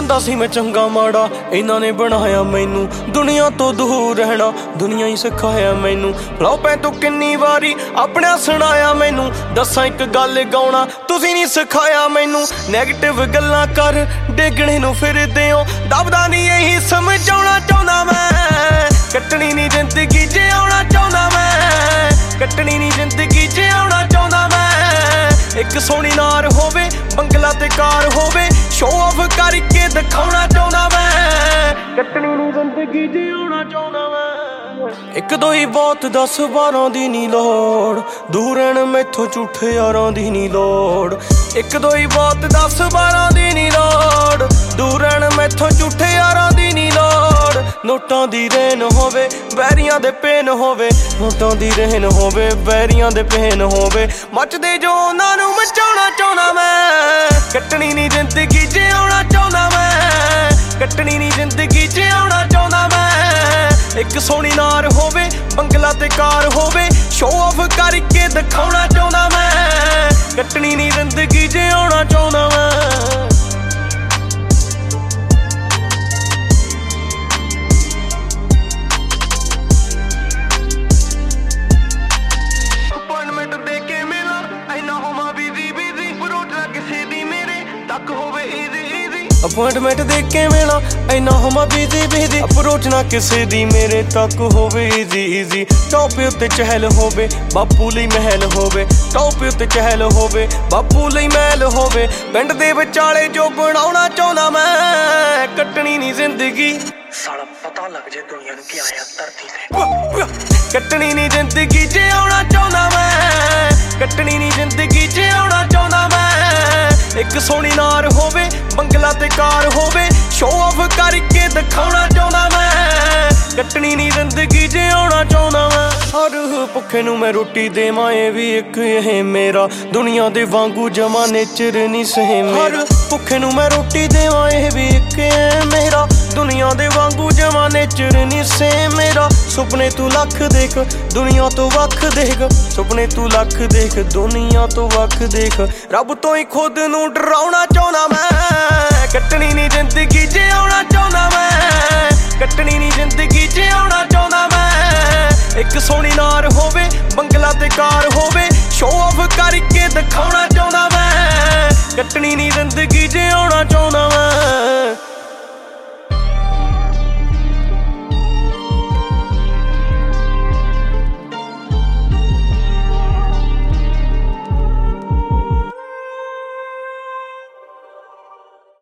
ਚਾਹੁੰਦਾ ਸੀ ਮੈਂ ਚੰਗਾ ਮਾੜਾ, ਇਹਨਾਂ ਨੇ ਬਣਾਇਆ ਮੈਨੂੰ ਦੁਨੀਆ ਤੋਂ ਦੂਰ ਰਹਿਣਾ, ਦੁਨੀਆ ਹੀ ਸਿਖਾਇਆ ਮੈਨੂੰ। ਫਲੋਪਾਂ ਤੋਂ ਕਿੰਨੀ ਵਾਰੀ ਆਪਣਾ ਸੁਣਾਇਆ ਮੈਨੂੰ, ਦੱਸਾਂ ਇੱਕ ਗੱਲ ਗਾਉਣਾ ਤੁਸੀਂ ਨਹੀਂ ਸਿਖਾਇਆ ਮੈਨੂੰ। ਨੈਗੇਟਿਵ ਗੱਲਾਂ ਕਰ ਡੇਗਣੇ ਨੂੰ ਫਿਰਦੇ ਹੋ, ਦਬਦਾ ਨਹੀਂ ਇਹੀ ਸਮਝਾਉਣਾ ਚਾਹੁੰਦਾ ਮੈਂ। ਕੱਟਣੀ ਨਹੀਂ ਜ਼ਿੰਦਗੀ ਜਿਉਣਾ ਚਾਹੁੰਦਾ ਮੈਂ, ਕੱਟਣੀ ਨਹੀਂ ਜ਼ਿੰਦਗੀ ਜਿਉਣਾ ਚਾਹੁੰਦਾ ਮੈਂ। ਇੱਕ ਸੋਹਣੀ ਨਾਰ ਹੋਵੇ, ਬੰਗਲਾ ਤੇ ਕਾਰ ਹੋਵੇ, ਸ਼ੋਅ ਆਫ ਕਰਕੇ ਦਿਖਾਉਣਾ ਚਾਹੁੰਦਾ ਮੈਂ। ਕੱਟਣੀ ਨਹੀਂ ਜ਼ਿੰਦਗੀ ਜਿਉਣਾ ਚਾਹੁੰਦਾ ਮੈਂ। ਇੱਕ ਦੋ ਹੀ ਬਹੁਤ 10 12 ਦੀ ਨੀ ਲੋੜ, ਦੂਰ ਰਹਿਣ ਮੈਥੋਂ ਝੂਠੇ ਯਾਰਾਂ ਦੀ ਨੀ ਲੋੜ। ਇੱਕ ਦੋ ਹੀ ਬਹੁਤ 10 12 ਦੀ ਨੀ ਲੋੜ, ਦੂਰ ਰਹਿਣ ਮੈਥੋਂ ਝੂਠੇ ਯਾਰਾਂ ਦੀ ਨੀ ਲੋੜ। ਨੋਟਾਂ ਦੀ ਰੇਨ ਹੋਵੇ, ਬੈਰੀਆਂ ਦੇ ਪੇਨ ਹੋਵੇ, ਨੋਟਾਂ ਦੀ ਰੇਨ ਹੋਵੇ, ਬੈਰੀਆਂ ਦੇ ਪੇਨ ਹੋਵੇ, ਮੱਚਦੇ ਜੋ ਉਹਨਾਂ ਨੂੰ ਮਚਾਉਣਾ ਚਾਹੁੰਦਾ ਮੈਂ। ਕੱਟਣੀ ਨਹੀਂ ਜ਼ਿੰਦਗੀ ਜਿਉਣਾ ਚਾਹੁੰਦਾ ਮੈਂ, ਕੱਟਣੀ ਨਹੀਂ ਜ਼ਿੰਦਗੀ ਜਿਉਣਾ ਚਾਹੁੰਦਾ ਮੈਂ। ਇੱਕ ਸੋਹਣੀ ਨਾਰ ਹੋਵੇ, ਬੰਗਲਾ ਤੇ ਕਾਰ ਹੋਵੇ, ਸ਼ੋਅ ਆਫ ਕਰਕੇ ਦਿਖਾਉਣਾ ਚਾਹੁੰਦਾ ਮੈਂ। ਕੱਟਣੀ ਨਹੀਂ ਜ਼ਿੰਦਗੀ ਜਿਉਣਾ ਚਾਹੁੰਦਾ ਮੈਂ। ਅਪੁਆਇੰਟਮੈਂਟ ਦੇ ਕੇ ਮਿਲਾਂ ਇੰਨਾ ਹੋਵਾਂ ਬਿਜ਼ੀ ਬਿਜ਼ੀ, ਅਪਰੋਚ ਨਾ ਕਿਸੇ ਦੀ ਮੇਰੇ ਤੱਕ ਹੋਵੇ ਈਜ਼ੀ ਈਜ਼ੀ। ਟੌਪ ਉੱਤੇ ਚਹਿਲ ਹੋਵੇ, ਬਾਪੂ ਲਈ ਮਹਿਲ ਹੋਵੇ, ਟੌਪ ਉੱਤੇ ਚਹਿਲ ਹੋਵੇ, ਬਾਪੂ ਲਈ ਮਹਿਲ ਹੋਵੇ। ਪਿੰਡ ਦੇ ਵਿਚਾਲੇ ਜੋ ਬਣਾਉਣਾ ਚਾਹੁੰਦਾ ਮੈਂ। ਕੱਟਣੀ ਨਹੀਂ ਜ਼ਿੰਦਗੀ ਸਾਲਾ ਪਤਾ ਲੱਗ ਜੇ ਦੁਨੀਆ ਨੂੰ ਕਿ ਆਇਆ ਧਰਤੀ ਤੇ। ਕੱਟਣੀ ਨਹੀਂ ਜ਼ਿੰਦਗੀ ਜਿਉਣਾ ਚਾਹੁੰਦਾ ਮੈਂ, ਕੱਟਣੀ ਨਹੀਂ ਜ਼ਿੰਦਗੀ ਜਿਉਣਾ ਚਾਹੁੰਦਾ ਮੈਂ। ਇੱਕ ਸੋਹਣੀ ਨਾਰ ਹੋਵੇ, ਬੰਗਲਾ ਤੇ ਕਾਰ ਹੋਵੇ, ਸ਼ੋਅ ਆਫ ਕਰਕੇ ਦਿਖਾਉਣਾ ਚਾਹੁੰਦਾ ਮੈਂ। ਕੱਟਣੀ ਨਹੀਂ ਜ਼ਿੰਦਗੀ ਜਿਉਣਾ ਚਾਹੁੰਦਾ ਮੈਂ। ਹਰ ਭੁੱਖੇ ਨੂੰ ਮੈਂ ਰੋਟੀ ਦੇਵਾਂ, ਇਹ ਵੀ ਇੱਕ ਇਹ ਮੇਰਾ, ਦੁਨੀਆ ਦੇ ਵਾਂਗੂ ਜਮਾ ਨੇਚਰ ਨਹੀਂ ਸੇਮ। ਹਰ ਭੁੱਖੇ ਨੂੰ ਮੈਂ ਰੋਟੀ ਦੇਵਾਂ, ਇਹ ਵੀ ਇੱਕ ਇਹ ਮੇਰਾ, ਦੁਨੀਆ ਦੇ ਵਾਂਗੂ ਜਮਾ ਨੇਚਰ ਨਹੀਂ ਸੇਮ ਮੇਰਾ। ਸੁਪਨੇ ਤੂੰ ਲੱਖ ਦੇਖ, ਦੁਨੀਆ ਤੋਂ ਵੱਖ ਦੇਖ, ਸੁਪਨੇ ਤੂੰ ਲੱਖ ਦੇਖ, ਦੁਨੀਆ ਤੋਂ ਵੱਖ ਦੇਖ। ਰੱਬ ਤੋਂ ਹੀ ਖੁਦ ਨੂੰ ਡਰਾਉਣਾ ਚਾਹੁੰਦਾ ਮੈਂ। ਕੱਟਣੀ ਨਹੀਂ ਜ਼ਿੰਦਗੀ ਜਿਉਣਾ ਚਾਹੁੰਦਾ ਮੈਂ।